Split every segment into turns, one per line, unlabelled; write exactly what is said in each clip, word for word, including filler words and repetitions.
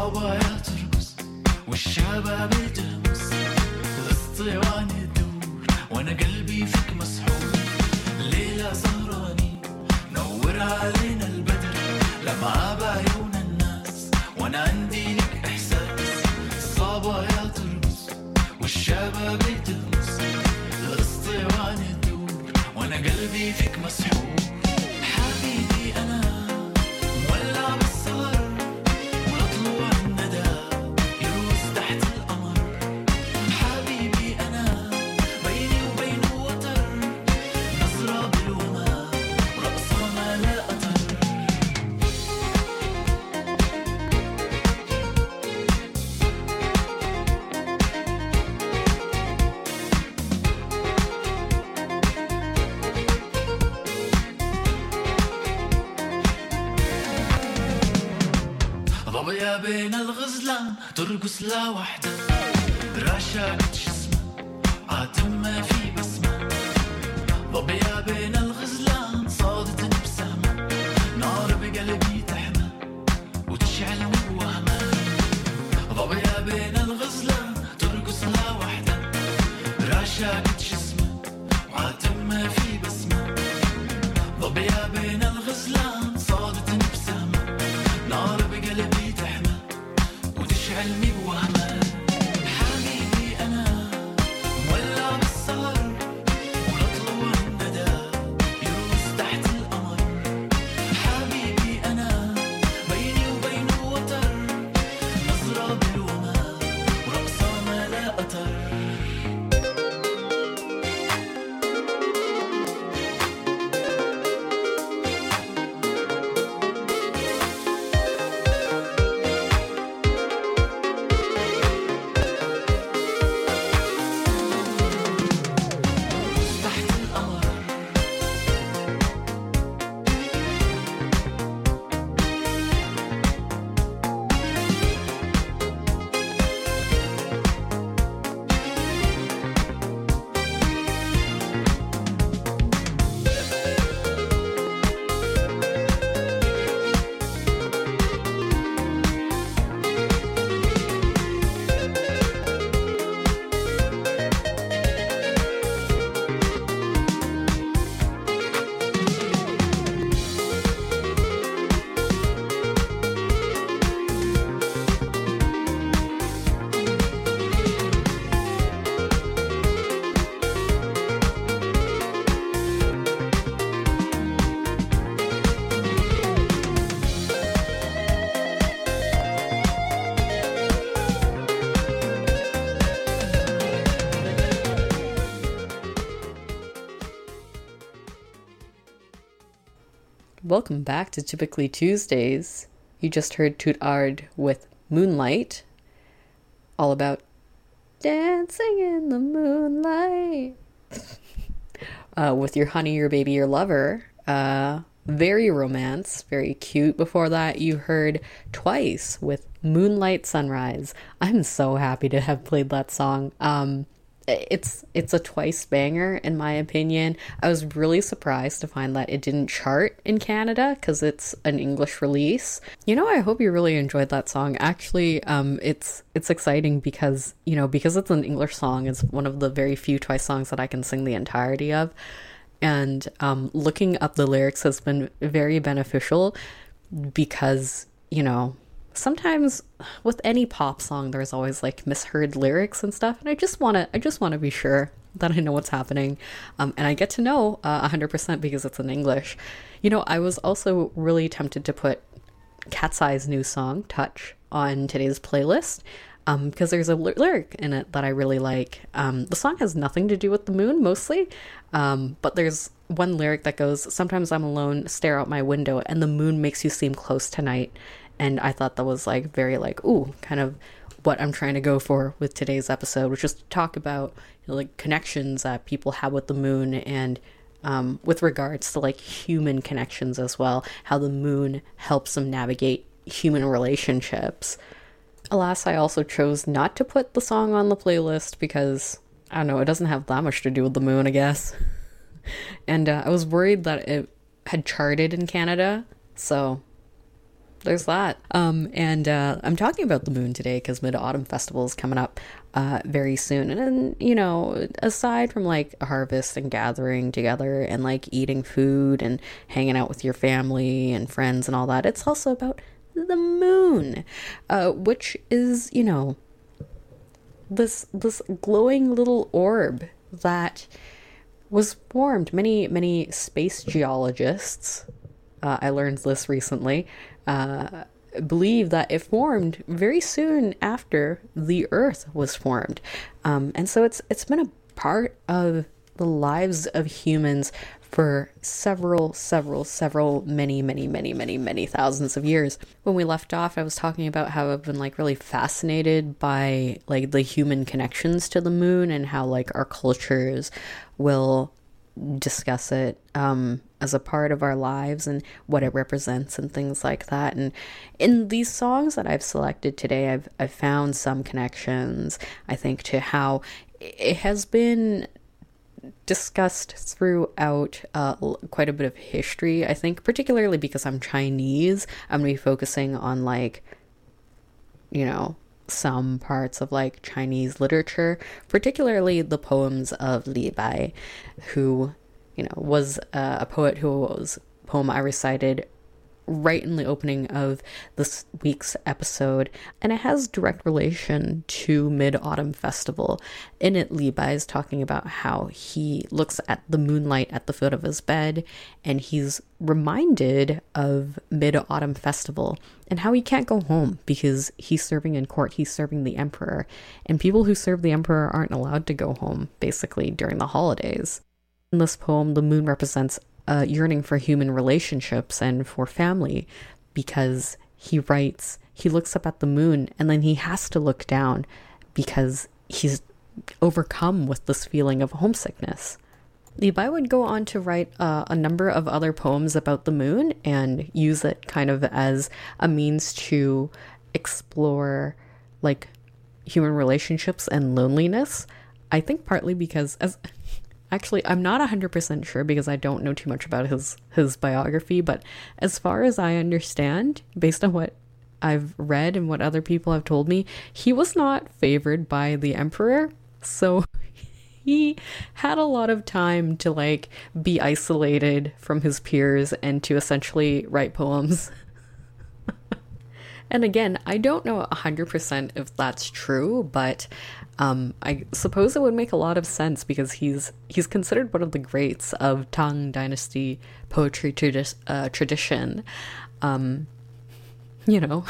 الصبايا ترقص والشباب تهمس الاسطوانة تدور وانا قلبي فيك مسحور ليلة سهرانين نور علينا البدر لمعة بعيون الناس وانا عندي لك احساس الصبايا ترقص والشباب تهمس الاسطوانة تدور وانا قلبي فيك مسحور حبيبي انا مولع بالسهر ولطلوع الندى يروس تحت القمر حبيبي انا بيني وبينه وتر نظرة بالوما ورقصة ما لا قطر ضبيا بين الغزلان ترقص لا وحدة رشاقة جسمها عاتم ما في بسمة ضبيا بين الغزلان صادت بسهمة نار بقلبي تحمى وتشعلني بوهمة ضبيا بين الغزلان ترقص لا وحدة رشاقة جسمها عاتم ما في بسمة ضبيا بين الغزلان صادت بسهمة نار بقلبي تحمى وتشعلني بوهمة حبيبي أنا مولع بالسهر ولطلوع الندى يروس تحت القمر حبيبي أنا بيني وبينه وتر نظرة بالوما ورقصة ما لا قطر تحت القمر
Welcome back to Typically Tuesdays. You just heard Toot Ard with Moonlight, all about dancing in the moonlight uh, with your honey, your baby, your lover. Uh, very romance, very cute. Before that, you heard Twice with Moonlight Sunrise. I'm so happy to have played that song. Um, it's it's a Twice banger in my opinion. I was really surprised to find that it didn't chart in Canada because it's an English release. You know, I hope you really enjoyed that song. Actually, um, it's it's exciting because, you know, because it's an English song, it's one of the very few Twice songs that I can sing the entirety of. And um, looking up the lyrics has been very beneficial because, you know, sometimes with any pop song there's always like misheard lyrics and stuff, and I just want to I just want to be sure that I know what's happening, um, and I get to know uh, one hundred percent because it's in English. You know, I was also really tempted to put Cat's Eye's new song Touch on today's playlist um, because there's a ly- lyric in it that I really like. Um, the song has nothing to do with the moon mostly, um, but there's one lyric that goes, "Sometimes I'm alone, stare out my window, and the moon makes you seem close tonight." And I thought that was like very like, ooh, kind of what I'm trying to go for with today's episode, which is to talk about, you know, like connections that people have with the moon, and um, with regards to like human connections as well, how the moon helps them navigate human relationships. Alas, I also chose not to put the song on the playlist because, I don't know, it doesn't have that much to do with the moon, I guess. And uh, I was worried that it had charted in Canada, so there's that. Um, and uh, I'm talking about the moon today because Mid-Autumn Festival is coming up uh, very soon. And then, you know, aside from like a harvest and gathering together and like eating food and hanging out with your family and friends and all that, it's also about the moon, uh, which is, you know, this this glowing little orb that was formed. Many, many space geologists, uh, I learned this recently, uh, believe that it formed very soon after the Earth was formed. Um, and so it's it's been a part of the lives of humans for several, several, several, many, many, many, many, many thousands of years. When we left off, I was talking about how I've been like really fascinated by like the human connections to the moon and how like our cultures will discuss it um, as a part of our lives and what it represents and things like that. And in these songs that I've selected today, I've, I've found some connections, I think, to how it has been discussed throughout uh, quite a bit of history, I think, particularly because I'm Chinese. I'm going to be focusing on like, you know, some parts of like Chinese literature, particularly the poems of Li Bai, who, you know, was uh, a poet who was poem I recited right in the opening of this week's episode, and it has direct relation to Mid-Autumn Festival. In it, Li Bai is talking about how he looks at the moonlight at the foot of his bed, and he's reminded of Mid-Autumn Festival and how he can't go home because he's serving in court, he's serving the emperor, and people who serve the emperor aren't allowed to go home, basically, during the holidays. In this poem, the moon represents a yearning for human relationships and for family, because he writes, he looks up at the moon and then he has to look down because he's overcome with this feeling of homesickness. Li Bai would go on to write uh, a number of other poems about the moon and use it kind of as a means to explore like human relationships and loneliness. I think partly because, as actually, I'm not one hundred percent sure because I don't know too much about his, his biography, but as far as I understand, based on what I've read and what other people have told me, he was not favored by the emperor, so he had a lot of time to like be isolated from his peers and to essentially write poems. And again, I don't know one hundred percent if that's true, but um, I suppose it would make a lot of sense because he's he's considered one of the greats of Tang Dynasty poetry tradi- uh, tradition. Um, you know,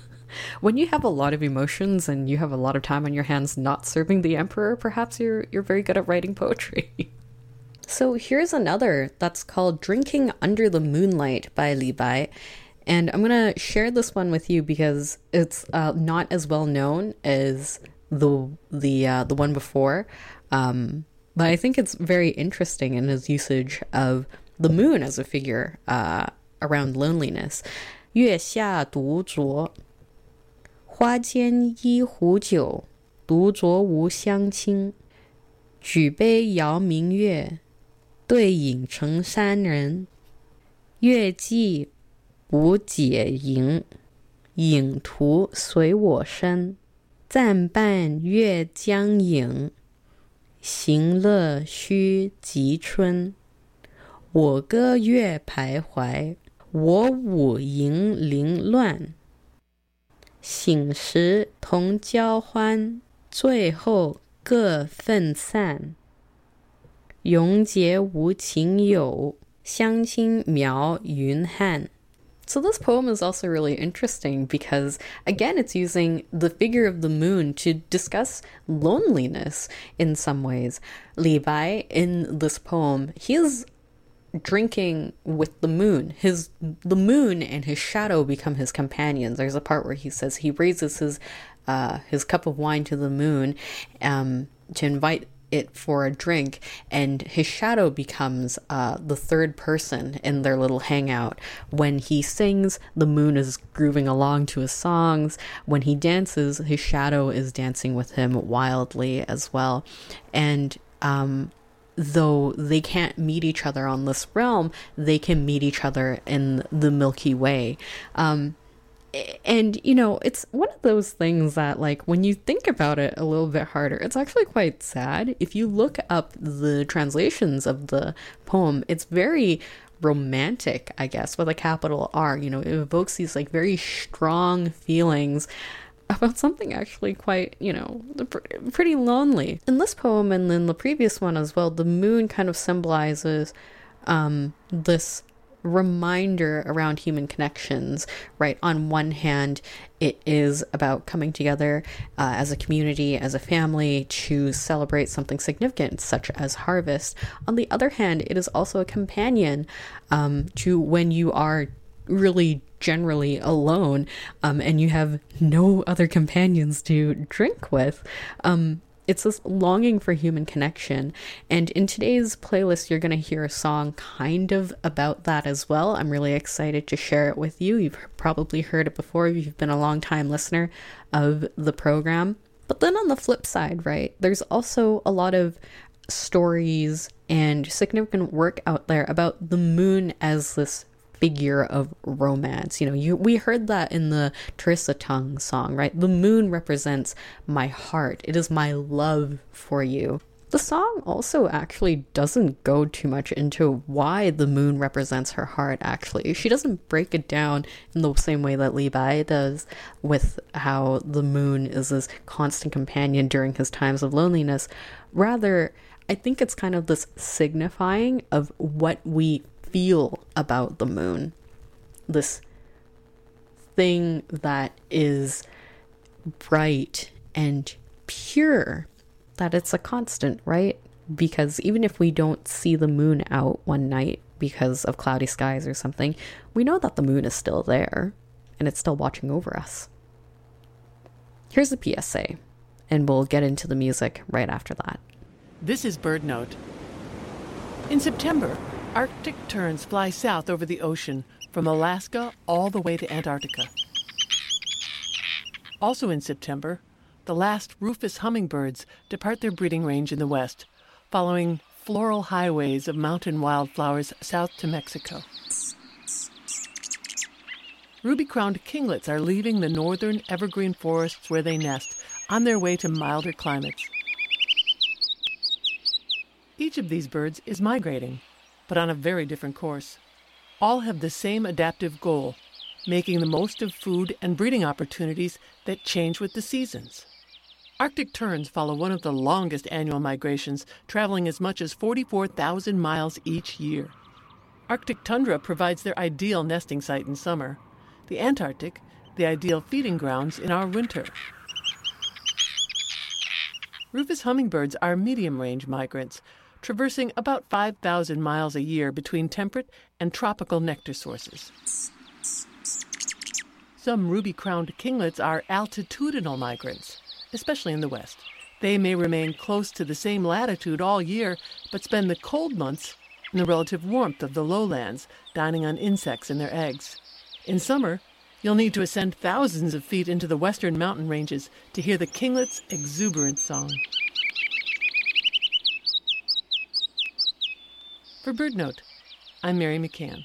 when you have a lot of emotions and you have a lot of time on your hands not serving the emperor, perhaps you're you're very good at writing poetry. So here's another that's called Drinking Under the Moonlight by Li Bai. And I'm going to share this one with you because it's uh, not as well known as the the uh, the one before. Um, but I think it's very interesting in his usage of the moon as a figure uh, around loneliness. 月下独酌，花间一壶酒，独酌无相亲。举杯邀明月，对影成三人。月既不解饮，影徒随我身。暂伴月将影，行乐须及春。我歌月徘徊，我舞银铃乱。醒时同交欢，醉后各分散。永结无情友，相亲邈云汉。So this poem is also really interesting because, again, it's using the figure of the moon to discuss loneliness in some ways. Li Bai, in this poem, he is drinking with the moon. His the moon and his shadow become his companions. There's a part where he says he raises his uh, his cup of wine to the moon um, to invite it for a drink, and his shadow becomes uh, the third person in their little hangout. When he sings, the moon is grooving along to his songs. When he dances, his shadow is dancing with him wildly as well. And um, though they can't meet each other on this realm, they can meet each other in the Milky Way. Um, And, you know, it's one of those things that, like, when you think about it a little bit harder, it's actually quite sad. If you look up the translations of the poem, it's very romantic, I guess, with a capital R. You know, it evokes these, like, very strong feelings about something actually quite, you know, pretty lonely. In this poem, and in the previous one as well, the moon kind of symbolizes um, this reminder around human connections, right? On one hand, it is about coming together uh, as a community, as a family, to celebrate something significant, such as harvest. On the other hand, it is also a companion um, to when you are really generally alone um, and you have no other companions to drink with. Um, It's this longing for human connection. And in today's playlist, you're going to hear a song kind of about that as well. I'm really excited to share it with you. You've probably heard it before if you've been a long time listener of the program. But then on the flip side, right, there's also a lot of stories and significant work out there about the moon as this figure of romance. You know, you we heard that in the Teresa Tung song, right? The moon represents my heart. It is my love for you. The song also actually doesn't go too much into why the moon represents her heart, actually. She doesn't break it down in the same way that Li Bai does, with how the moon is this constant companion during his times of loneliness. Rather, I think it's kind of this signifying of what we feel about the moon, this thing that is bright and pure, that it's a constant, right? Because even if we don't see the moon out one night because of cloudy skies or something, we know that the moon is still there and it's still watching over us. Here's a P S A, and we'll get into the music right after that.
This is Bird Note. In September, Arctic terns fly south over the ocean from Alaska all the way to Antarctica. Also in September, the last rufous hummingbirds depart their breeding range in the west, following floral highways of mountain wildflowers south to Mexico. Ruby-crowned kinglets are leaving the northern evergreen forests where they nest on their way to milder climates. Each of these birds is migrating, but on a very different course. All have the same adaptive goal, making the most of food and breeding opportunities that change with the seasons. Arctic terns follow one of the longest annual migrations, traveling as much as forty-four thousand miles each year. Arctic tundra provides their ideal nesting site in summer. The Antarctic, the ideal feeding grounds in our winter. Rufous hummingbirds are medium-range migrants, traversing about five thousand miles a year between temperate and tropical nectar sources. Some ruby-crowned kinglets are altitudinal migrants, especially in the west. They may remain close to the same latitude all year, but spend the cold months in the relative warmth of the lowlands, dining on insects and their eggs. In summer, you'll need to ascend thousands of feet into the western mountain ranges to hear the kinglet's exuberant song. For Bird Note, I'm Mary McCann.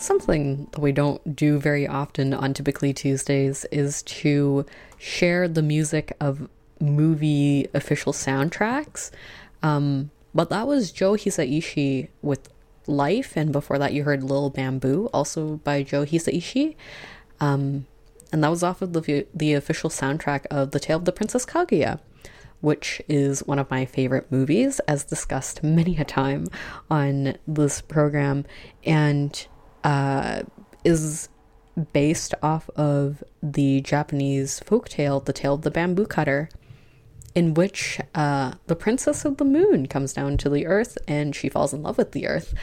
Something that we don't do very often on Typically Tuesdays is to share the music of movie official soundtracks. Um, but that was Joe Hisaishi with Life, and before that you heard Lil Bamboo, also by Joe Hisaishi. Um, and that was off of the, the official soundtrack of The Tale of the Princess Kaguya, which is one of my favorite movies, as discussed many a time on this program, and uh, is based off of the Japanese folktale, The Tale of the Bamboo Cutter, in which uh, the Princess of the Moon comes down to the Earth and she falls in love with the Earth.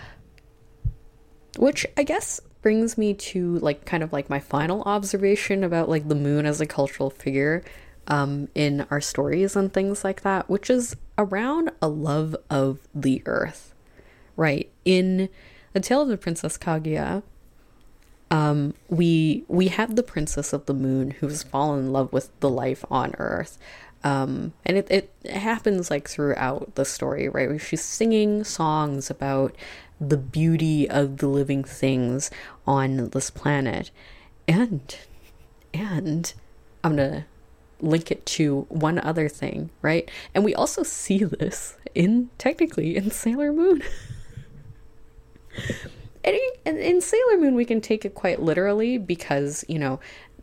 Which I guess brings me to like kind of like my final observation about like the moon as a cultural figure um, in our stories and things like that, which is around a love of the Earth, right? In The Tale of the Princess Kaguya, um, we we have the Princess of the Moon who's fallen in love with the life on Earth. Um, and it, it happens like throughout the story, right? Where she's singing songs about the beauty of the living things on this planet. And, and I'm gonna link it to one other thing, right? And we also see this in, technically, in Sailor Moon. and, and in Sailor Moon, we can take it quite literally because, you know,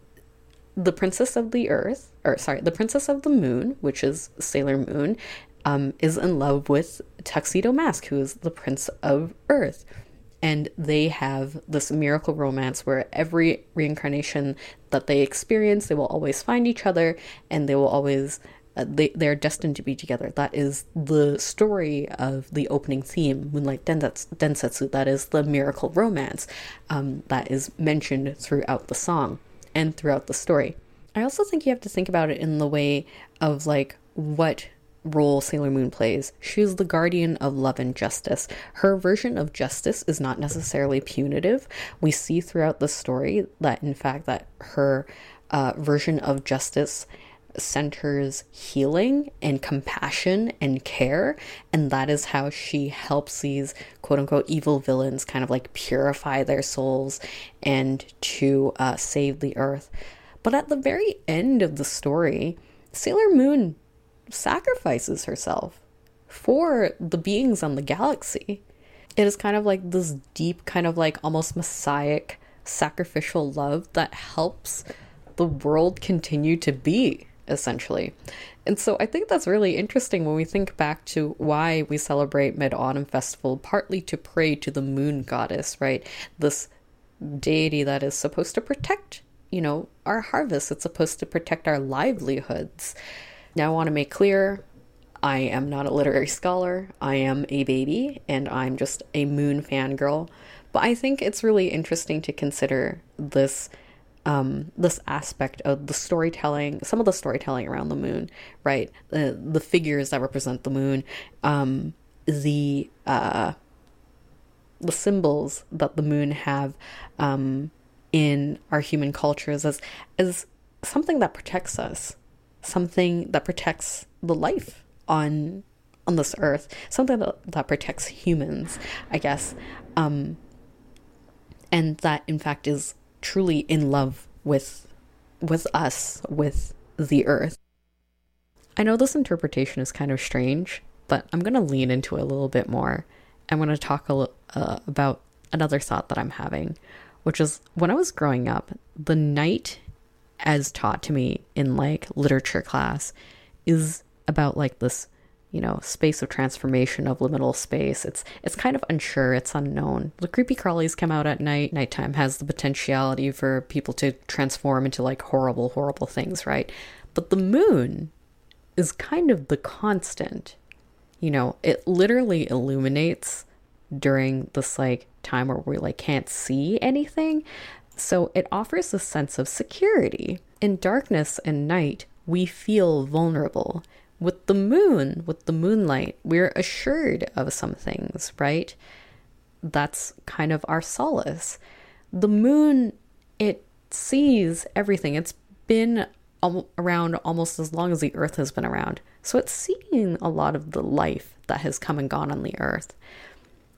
the Princess of the Earth, or sorry, the Princess of the Moon, which is Sailor Moon, um, is in love with Tuxedo Mask, who is the Prince of Earth. And they have this miracle romance where every reincarnation that they experience, they will always find each other, and they will always, uh, they, they're destined to be together. That is the story of the opening theme, Moonlight Densetsu. That is the miracle romance um, that is mentioned throughout the song and throughout the story. I also think you have to think about it in the way of like what role Sailor Moon plays. She's the guardian of love and justice. Her version of justice is not necessarily punitive. We see throughout the story that in fact that her uh, version of justice centers healing and compassion and care, and that is how she helps these quote-unquote evil villains kind of like purify their souls and to uh, save the Earth. But at the very end of the story, Sailor Moon sacrifices herself for the beings on the galaxy. It is kind of like this deep, kind of like almost messianic sacrificial love that helps the world continue to be, essentially. And so I think that's really interesting when we think back to why we celebrate Mid-Autumn Festival, partly to pray to the moon goddess, right? This deity that is supposed to protect, you know, our harvest. It's supposed to protect our livelihoods. Now I want to make clear, I am not a literary scholar. I am a baby, and I'm just a moon fangirl. But I think it's really interesting to consider this Um, this aspect of the storytelling, some of the storytelling around the moon, right? The the figures that represent the moon, um, the uh, the symbols that the moon have um, in our human cultures as as something that protects us, something that protects the life on on this earth, something that, that protects humans, I guess, um, and that in fact is truly in love with with us, with the earth. I know this interpretation is kind of strange, but I'm going to lean into it a little bit more. I'm going to talk a little, uh, about another thought that I'm having, which is when I was growing up, the night as taught to me in like literature class is about like this, you know, space of transformation, of liminal space. It's it's kind of unsure, it's unknown. The creepy crawlies come out at night. Nighttime has the potentiality for people to transform into like horrible, horrible things, right? But the moon is kind of the constant. You know, it literally illuminates during this like time where we like can't see anything. So it offers a sense of security. In darkness and night, we feel vulnerable. With the moon, with the moonlight, we're assured of some things, right? That's kind of our solace. The moon, it sees everything. It's been al- around almost as long as the earth has been around. So it's seeing a lot of the life that has come and gone on the earth.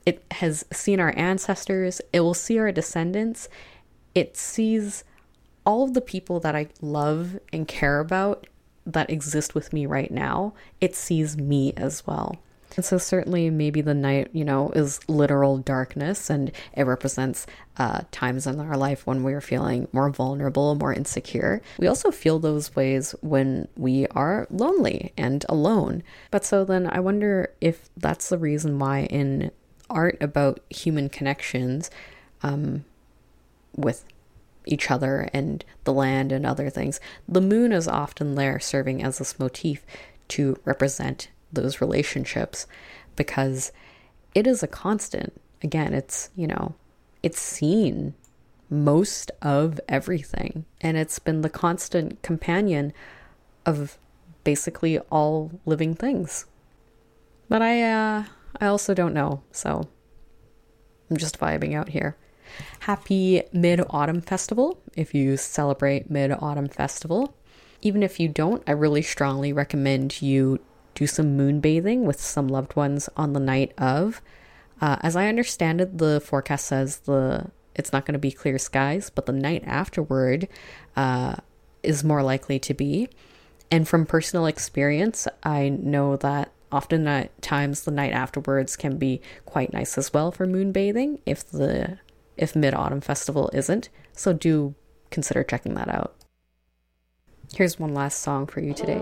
It has seen our ancestors. It will see our descendants. It sees all of the people that I love and care about that exist with me right now. It sees me as well. And so certainly maybe the night, you know, is literal darkness, and it represents uh, times in our life when we're feeling more vulnerable, more insecure. We also feel those ways when we are lonely and alone. But so then I wonder if that's the reason why in art about human connections um, with each other and the land and other things, the moon is often there serving as this motif to represent those relationships, because it is a constant. Again, it's, you know, it's seen most of everything, and it's been the constant companion of basically all living things. But I uh I also don't know, so I'm just vibing out here. Happy Mid-Autumn Festival if you celebrate Mid-Autumn Festival. Even if you don't, I really strongly recommend you do some moon bathing with some loved ones on the night of. Uh, as I understand it, the forecast says the it's not going to be clear skies, but the night afterward uh, is more likely to be. And from personal experience, I know that often at times the night afterwards can be quite nice as well for moon bathing if the if Mid-Autumn Festival isn't. So do consider checking that out. Here's one last song for you today.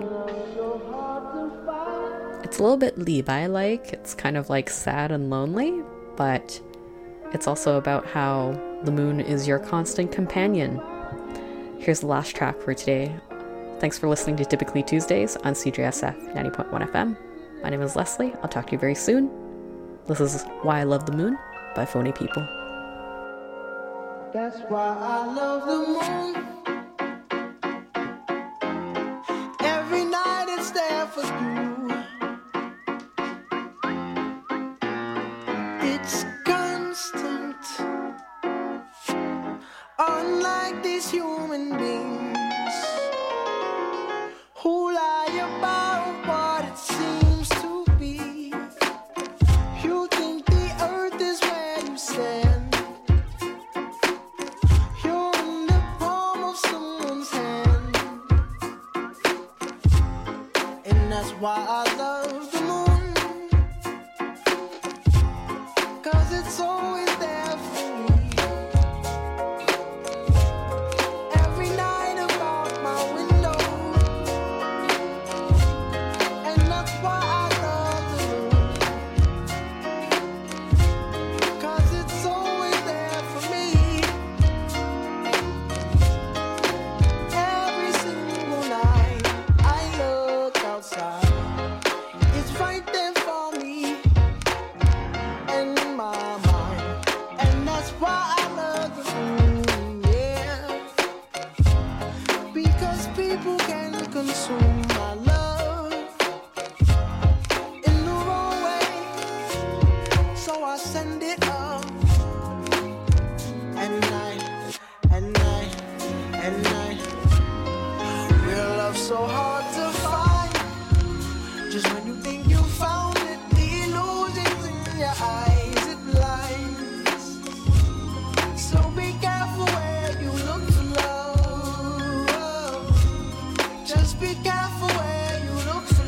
It's a little bit Levi-like. It's kind of like sad and lonely, but it's also about how the moon is your constant companion. Here's the last track for today. Thanks for listening to Typically Tuesdays on C J S F ninety point one F M. My name is Leslie. I'll talk to you very soon. This is Why I Love the Moon by Phony People.
That's why I love the moon. Every night it's there for you. It's constant. Unlike these human beings who lie about what it seems to be. You think the earth is where you stand. You're in the palm of someone's hand. And that's why I love the moon, 'cause it's always there for me. Every night about my window. And that's why I love the moon, 'cause it's always there for me. Every single night I look outside, it's right there for me and in my mind. And that's why I love the moon, yeah. Because people can consume my love in the wrong way. So I send it up at night, at night, at night. Real love so hard to find. Just when you think you found it, the illusions in your eyes, it blinds. So be careful where you look for love. Just be careful where you look for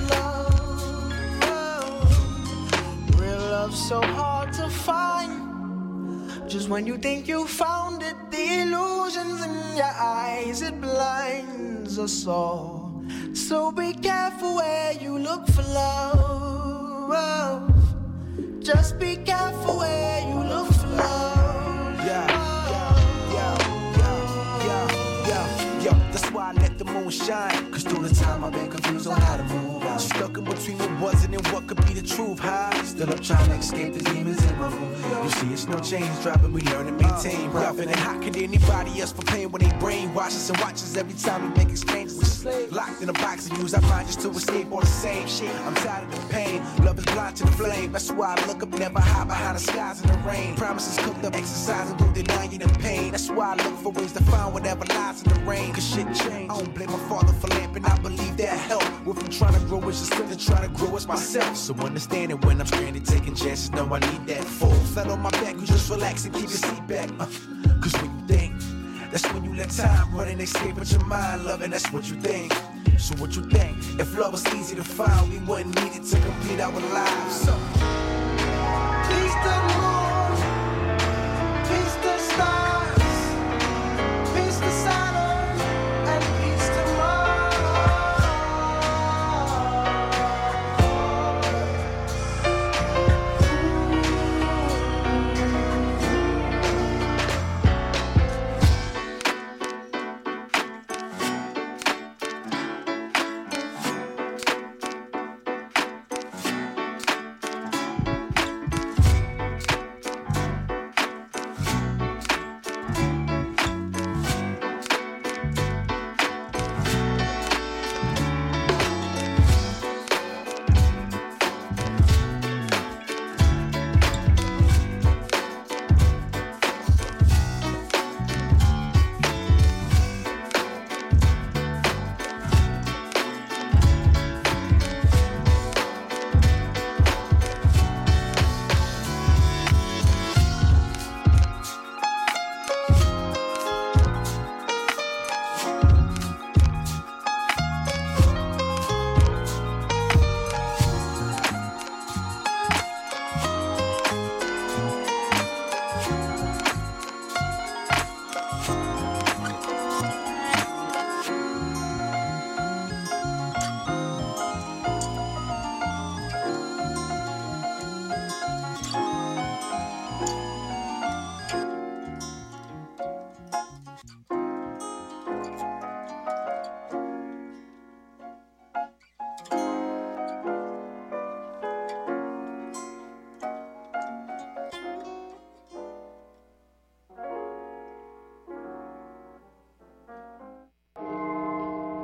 love. Real love so hard to find. Just when you think you found it, the illusions in your eyes, it blinds us all. So be careful where you look for love. Just be careful where you look for love.
Yeah, yeah, yeah, yeah, yeah, yeah, yeah. That's why I let the moon shine. 'Cause through the time I've been confused on how to move on. Stuck in between what wasn't and what could be the truth. High, still up trying to escape the demons in my room. You see, it's no change dropping. We learn to maintain. Roughing and how could anybody else for pain when they brainwash us and watch us every time we make exchanges? Locked in a box and use our mind just to escape all the same shit. I'm tired of the pain. Love is blind to the flame. That's why I look up, never hide behind the skies in the rain. Promises cooked up, exercising, through denying the pain. That's why I look for ways to find whatever lies in the rain. 'Cause shit changed. I don't blame my father for lamping. I believe that help will from trying to grow is just to try to grow as myself. So understand it when I'm stranded, taking chances. No, I need that full flat on my back. You just relax and keep your seat back. Uh, Cause when you think, that's when you let time run and escape with your mind, loving. That's what you think. So what you think? If love was easy to find, we wouldn't need it to complete our lives. So,